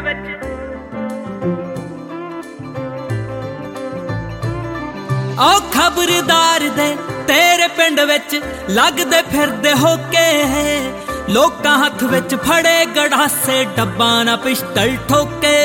ਵਿੱਚ ओ खबरदार दे तेरे पिंड विच लगदे फिरदे होके लोकां हत्थ विच फड़े गड़ासे डब्बा ना पिस्टल ठोके